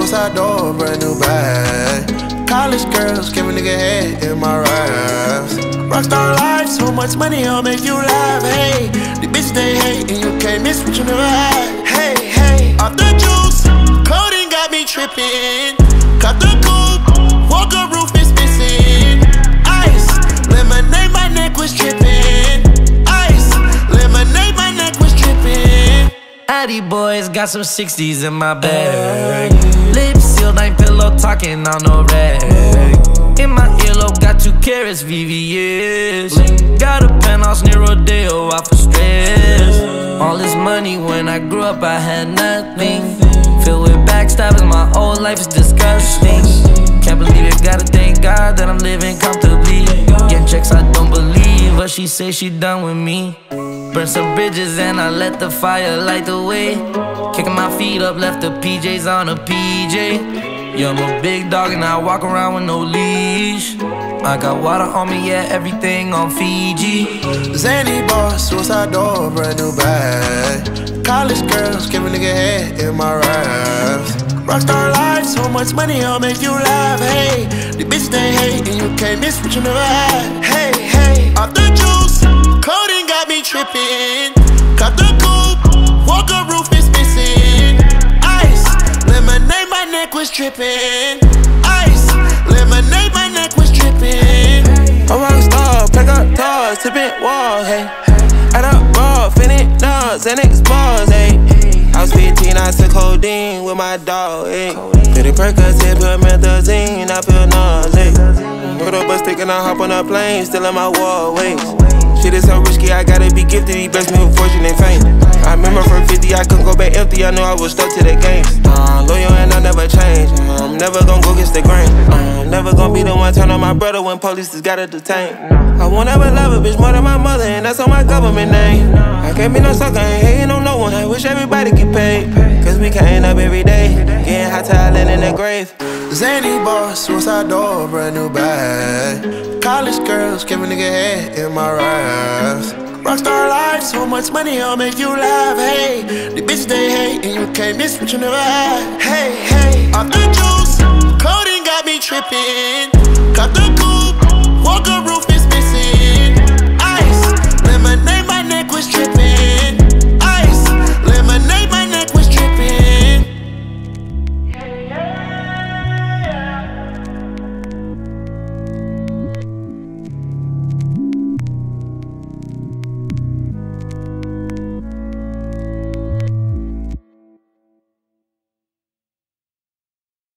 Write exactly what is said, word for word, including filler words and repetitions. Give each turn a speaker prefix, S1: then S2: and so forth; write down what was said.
S1: suicide door, brand new bag. College girls give a nigga head in my raps. Rockstar life, so much money, I'll make you laugh. Hey, the bitch they hate, and you can't miss what you never had. Hey, hey, off the juice, clothing got me tripping. Cut the coupe, Walker roof is missing. Ice, lemonade, my neck was tripping. Ice, lemonade, my neck was tripping.
S2: Addy boys got some sixties in my bag. Lips sealed, ain't pillow talking on no rag. In my earlobe, got two carats, V V S. Got a penthouse near Rodeo, off of stress. All this money, when I grew up, I had nothing. Filled with backstabbing, my whole life is disgusting. Can't believe it, gotta thank God that I'm living comfortably. Getting checks, I don't believe, but she say she done with me. Burn some bridges and I let the fire light the way. Kicking my feet up, left the P Js on a P J. Yeah, I'm a big dog and I walk around with no leash. I got water on me, yeah, everything on Fiji.
S1: Zany boss, suicide door, brand new bag. College girls give a nigga head in my raps. Rockstar life, so much money, I'll make you laugh. Hey, the bitch they hate, and you can't miss what you never had. Hey, hey, off the juice, clothing got me tripping. Cut the coupe, Walker roof is missing. Ice, lemonade, my neck was tripping. Ice, lemonade, my neck was tripping.
S3: A rockstar, pack up toys, tipping walls, hey. Add up raw, finish nuts, and expose, hey. I was fifteen, I took codeine with my dog, ayy. Pretty Percocet, put methazine, I feel nauseous. Put up a stick and I hop on a plane, still in my wallways. Shit is so risky, I gotta be gifted, he blessed me with fortune and fame. I remember from fifty, I couldn't go back empty, I knew I was stuck to the game. Uh, loyal and I never change, uh, I'm never gonna go against the grain. uh, I'm never gonna be the one turn on my brother when police just gotta detain. I won't ever love a bitch more than my mother, and that's on my government name. I can't be no sucker, ain't hating on no one, I wish everybody get paid. Cause we can't up every day, getting hot talent in the grave.
S1: Zany boss, suicide door, brand new bag. College girls give a nigga head in my raps. Rockstar life, so much money, I'll make you laugh. Hey, the bitch they hate, and you can't miss what you never had. Hey, hey.